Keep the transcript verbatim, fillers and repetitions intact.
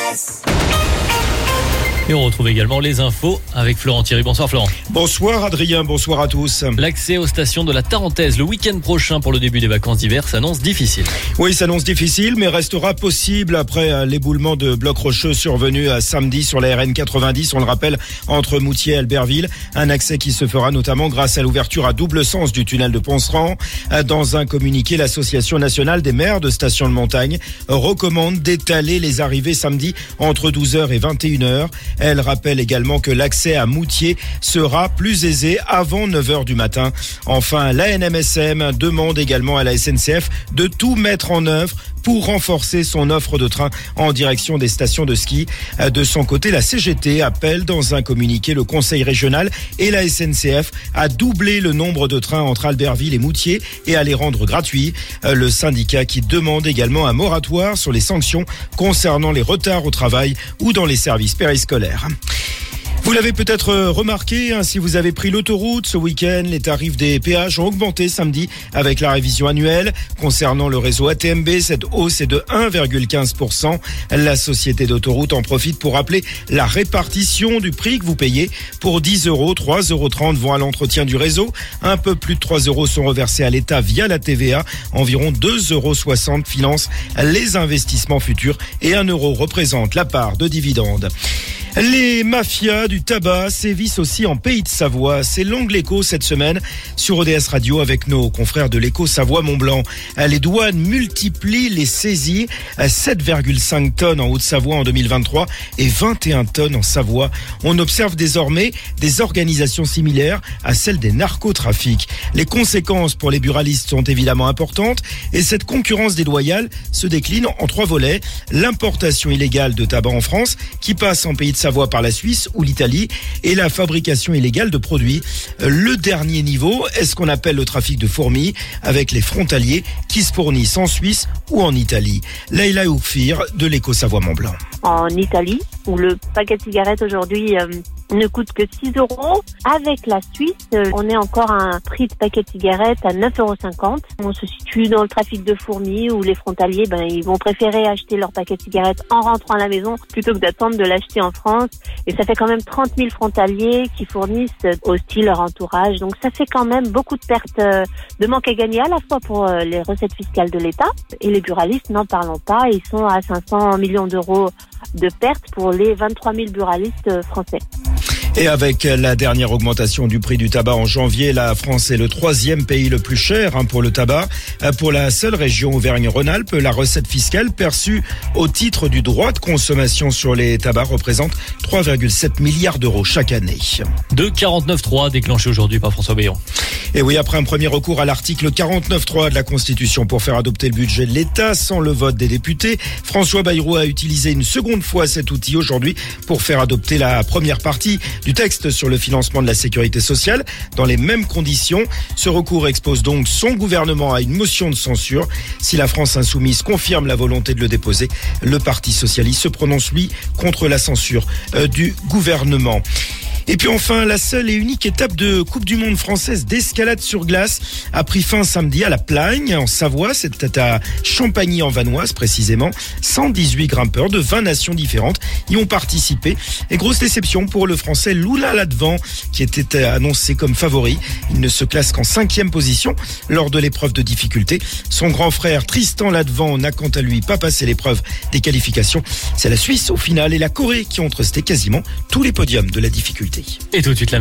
S. Et on retrouve également les infos avec Florent Thierry. Bonsoir Florent. Bonsoir Adrien, bonsoir à tous. L'accès aux stations de la Tarentaise le week-end prochain pour le début des vacances d'hiver s'annonce difficile. Oui, s'annonce difficile, mais restera possible après l'éboulement de blocs rocheux survenu samedi sur la R N quatre-vingt-dix, on le rappelle, entre Moutier et Albertville. Un accès qui se fera notamment grâce à l'ouverture à double sens du tunnel de Ponceran. Dans un communiqué, l'Association nationale des maires de stations de montagne recommande d'étaler les arrivées samedi entre douze heures et vingt et une heures. Elle rappelle également que l'accès à Moutier sera plus aisé avant neuf heures du matin. Enfin, l'A N M S M demande également à la S N C F de tout mettre en œuvre pour renforcer son offre de train en direction des stations de ski. De son côté, la C G T appelle dans un communiqué le Conseil régional et la S N C F à doubler le nombre de trains entre Albertville et Moutier et à les rendre gratuits. Le syndicat qui demande également un moratoire sur les sanctions concernant les retards au travail ou dans les services périscolaires. Vous l'avez peut-être remarqué, hein, si vous avez pris l'autoroute ce week-end, les tarifs des péages ont augmenté samedi avec la révision annuelle. Concernant le réseau A T M B, cette hausse est de un virgule quinze pour cent. La société d'autoroute en profite pour rappeler la répartition du prix que vous payez. Pour dix euros, trois euros trente vont à l'entretien du réseau. Un peu plus de trois euros sont reversés à l'État via la T V A. Environ deux euros soixante financent les investissements futurs et un euro représente la part de dividendes. Les mafias du tabac sévissent aussi en Pays de Savoie. C'est l'Angle Écho cette semaine sur O D S Radio avec nos confrères de l'Écho Savoie-Mont-Blanc. Les douanes multiplient les saisies, sept virgule cinq tonnes en Haute-Savoie en deux mille vingt-trois et vingt et un tonnes en Savoie. On observe désormais des organisations similaires à celles des narcotrafics. Les conséquences pour les buralistes sont évidemment importantes et cette concurrence déloyale se décline en trois volets. L'importation illégale de tabac en France qui passe en Pays de Savoie Savoie par la Suisse ou l'Italie et la fabrication illégale de produits. Le dernier niveau est ce qu'on appelle le trafic de fourmis avec les frontaliers qui se fournissent en Suisse ou en Italie. Leïla Oufir de l'Écho Savoie-Mont-Blanc. En Italie, où le paquet de cigarettes aujourd'hui euh, ne coûte que six euros. Avec la Suisse, euh, on est encore à un prix de paquet de cigarettes à neuf euros cinquante. On se situe dans le trafic de fourmis où les frontaliers, ben, ils vont préférer acheter leur paquet de cigarettes en rentrant à la maison plutôt que d'attendre de l'acheter en France. Et ça fait quand même trente mille frontaliers qui fournissent aussi leur entourage. Donc ça fait quand même beaucoup de pertes, euh, de manque à gagner à la fois pour euh, les recettes fiscales de l'État et les buralistes, n'en parlons pas. Ils sont à cinq cents millions d'euros de pertes pour les vingt-trois mille buralistes français. Et avec la dernière augmentation du prix du tabac en janvier, la France est le troisième pays le plus cher hein, pour le tabac. Pour la seule région Auvergne-Rhône-Alpes, la recette fiscale perçue au titre du droit de consommation sur les tabacs représente trois virgule sept milliards d'euros chaque année. De quarante-neuf trois déclenché aujourd'hui par François Bayrou. Et oui, après un premier recours à l'article quarante-neuf trois de la Constitution pour faire adopter le budget de l'État sans le vote des députés, François Bayrou a utilisé une seconde fois cet outil aujourd'hui pour faire adopter la première partie du texte sur le financement de la sécurité sociale dans les mêmes conditions. Ce recours expose donc son gouvernement à une motion de censure. Si la France insoumise confirme la volonté de le déposer, le Parti socialiste se prononce, lui, contre la censure euh, du gouvernement. Et puis enfin, la seule et unique étape de Coupe du Monde française d'escalade sur glace a pris fin samedi à la Plagne, en Savoie. C'était à Champagny-en-Vanoise, précisément. cent dix-huit grimpeurs de vingt nations différentes y ont participé. Et grosse déception pour le Français Lula Ladevant, qui était annoncé comme favori. Il ne se classe qu'en cinquième position lors de l'épreuve de difficulté. Son grand frère Tristan Ladevant n'a quant à lui pas passé l'épreuve des qualifications. C'est la Suisse au final et la Corée qui ont trusté quasiment tous les podiums de la difficulté. Et tout de suite la